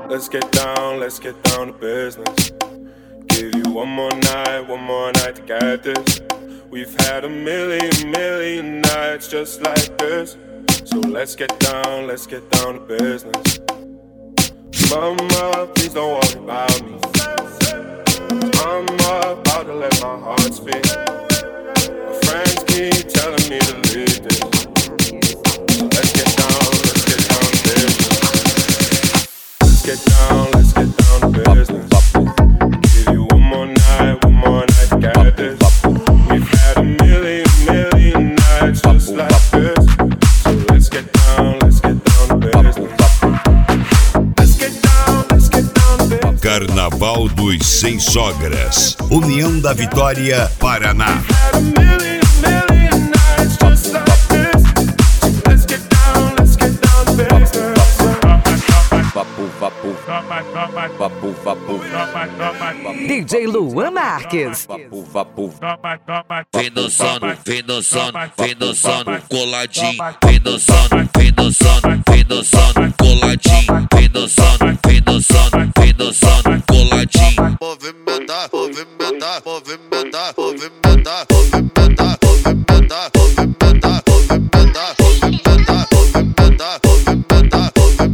Let's get down to business. Give you one more night to get this. We've had a million nights just like this. So let's get down to business. Mama, please don't worry about me. I'm about to let my heart speak. My friends keep telling me to leave this. So let's get down to business. Let's get down to business. Give you one more night to get this. We've had a million nights just like this. So let's get down to business. Carnaval dos Seis Sogras, União da Vitória, Paraná. DJ Luan Marques. Vem dançando, vem dançando, vem dançando, coladinho. Vem dançando, vem dançando, vem dançando, coladinho. Vem dançando, vem dançando, vem dançando, coladinho. Movimentar, movimentar, movimentar, movimentar, movimentar, movimentar, movimentar, movimentar, movimentar, movimentar, movimentar, movimentar,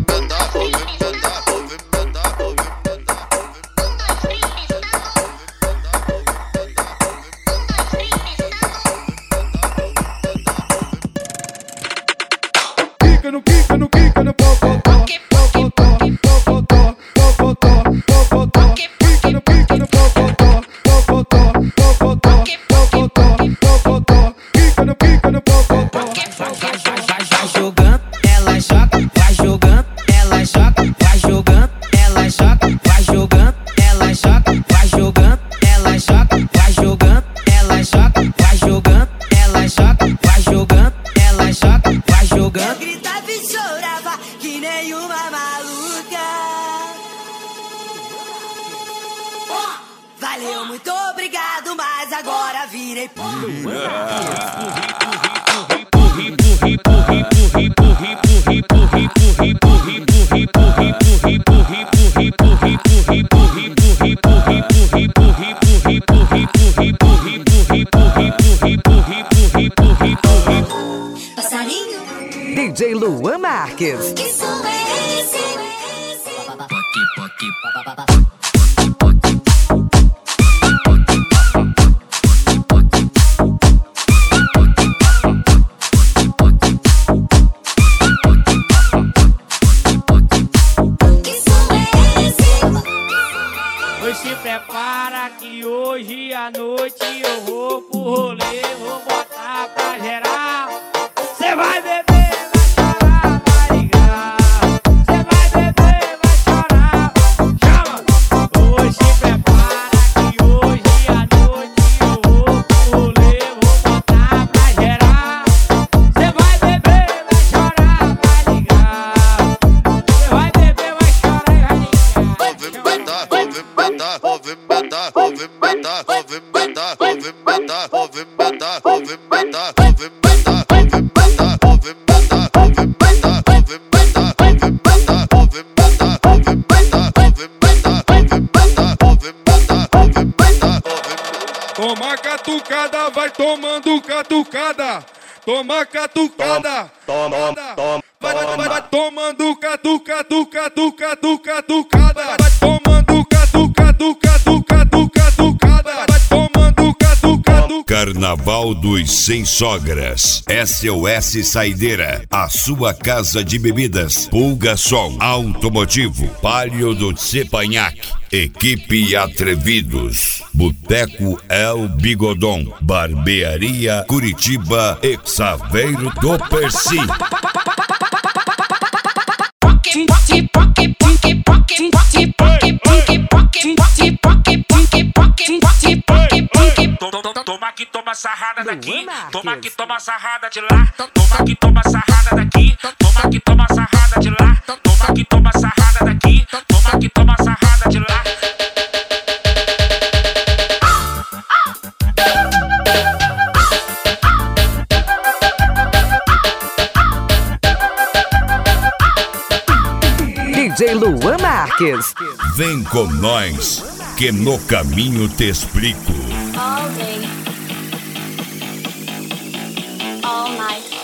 Valeu, muito obrigado, mas agora virei passarinho. DJ Luan Marques. Que som é esse? Se prepara que hoje à noite eu vou pro rolê, vou botar pra geral. Cê vai beber, vai chorar, vai ligar. Cê vai beber, vai chorar, chama. Hoje se prepara que hoje à noite eu vou pro rolê, vou botar pra geral. Cê vai beber, vai chorar, vai ligar. Cê vai beber, vai chorar e vai ligar. Movimentar, movimentar, movimentar, movimentar, movimentar, movimentar, movimentar, movimentar, movimentar, movimentar, movimentar, movimentar, movimentar, movimentar, movimentar, movimentar. Toma catucada, vai tomando catucada. Toma catucada. Toma. Vai tomando catucada. Vai tomando catucada. Vai tomando catucada. Carnaval dos Seis Sogras, SOS Saideira, a sua casa de bebidas, Pulga Sol, Automotivo, Palio do Cepanhac, Equipe Atrevidos, Boteco El Bigodon, Barbearia Curitiba e Saveiro do Percy. Toma que toma sarrada daqui, toma que toma sarrada de lá, toma que toma sarrada daqui, toma que toma sarrada de lá, toma que toma sarrada daqui, toma que toma sarrada de lá. DJ Luan Marques. Vem com nós, que no caminho te explico. All day, all night.